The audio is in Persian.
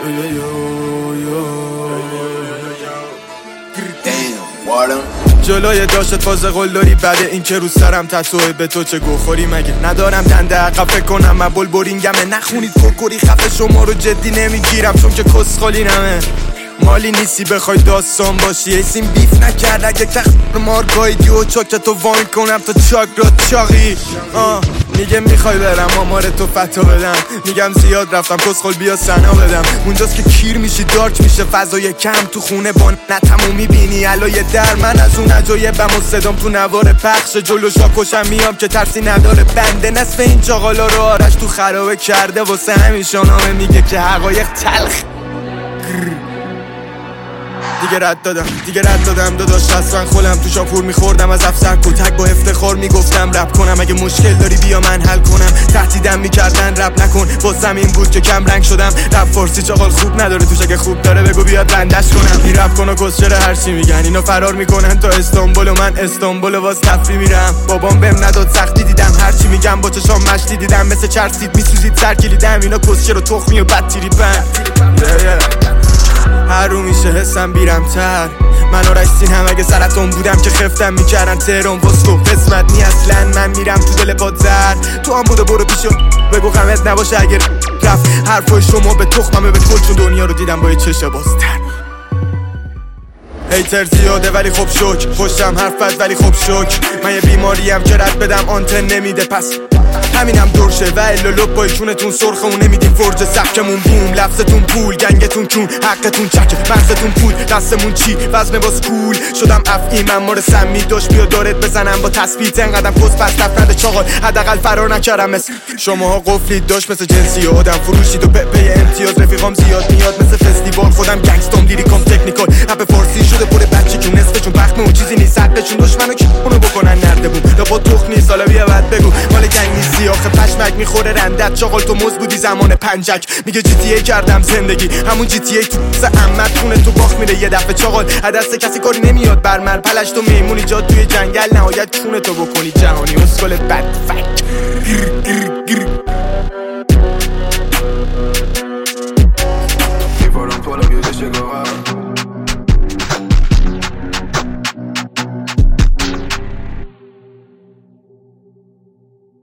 جلوی داشت فاز قلدری بده این که رو سرم تتوه به تو چه گوخوری مگه ندارم دنده عقب فکر کنم من بلبورینگمه نخونید کوکوری خفه شما رو جدی نمیگیرم چون که کسخالی نمه مالی نیستی بخوای داستان باشی ایسیم بیف نکرد اگه تخت مارگایدی و چاک تو وای کنم تا چاک را چاقی میگه میخوای برم آمار تو فتا بدم میگم زیاد رفتم کسخل بیا سنا بدم اونجاست که کیر میشی دارک میشه فضای کم تو خونه با نتمو میبینی علای در من از اون عجایبم و صدام تو نوار پخش جلو شاکوشم میام که ترسی نداره بنده نصف این چاقالا رو آرش تو خرابه کرده واسه همین شانامه میگه که حقایق تلخ دیگه رد دادم داداش اصلا خودم تو شاپور میخوردم از افسر کتک با افتخار میگفتم رپ کنم اگه مشکل داری بیا من حل کنم تهدیدم میکردن رپ نکن واسم این بود که کم رنگ شدم رپ فارسی چاقال خوب نداره توش اگه خوب داره بگو بیاد بندش کنم این رپ کن و کسچر هرچی میگن اینا فرار میکنن تا استانبول و من استانبول واس تفری میرم بابام بهم نداد سختی دیدم هرچی میگم با چشام مشتی دیدم مثل چرسید میسوزید سر کلیدم اینا کسچر و تخمی و بد تریپن هر رو میشه حسم بیرمتر من آرشتین هم اگه سرطان بودم که خفتم میکردن تهران واسکو قسمت نی اصلا من میرم تو دل پادزر تو هم بوده برو پیشو بگو غمت نباشه اگر رفت حرفای شما به تخممه به کل چون دنیا رو دیدم با یه چشم بازتر هیتر زیاده ولی خب شک خوشم حرفت ولی خب شک من یه بیماریم که رد بدم آنتن نمیده پس همینم درشه و الا لب با ایشونتون سرخه و نمیدیم فرج سبکمون بوم لفظتون پول گنگتون کون حقتون چک مغزتون پول دستمون چی وزن باز کول شدم افعی من مار سمی داشت بیا دارت بزنم با تثبیت انقدم پس پس دفنده چاقال حداقل فرار نکردم مثل شماها قفلید داشت مثل جنسی آدم فروشید و پی امتیاز رفیقام زیاد میاد مثل فستیوال خودم گنگستام لیریکام تکنیکال رپ فارسی شده پر بچه که نصفشون بخمه و چیزی نیست حقشون دشمنو که اونو بکنن نردبون یا با تخ نیست حالا بیا بعد بگو مال گنگ نیستی آخه پشمک میخوره رندت چاقال تو مز بودی زمان پنجک میگه جی تی ای کردم زندگی همون جی تی ای تو عمت خونه تو باخت میره یه دفعه چاقال دست کسی کاری نمیاد برمن پلش تو میمونی جاد توی جنگل نهایت کونه تو بکنی جهانی اسکلت بد فک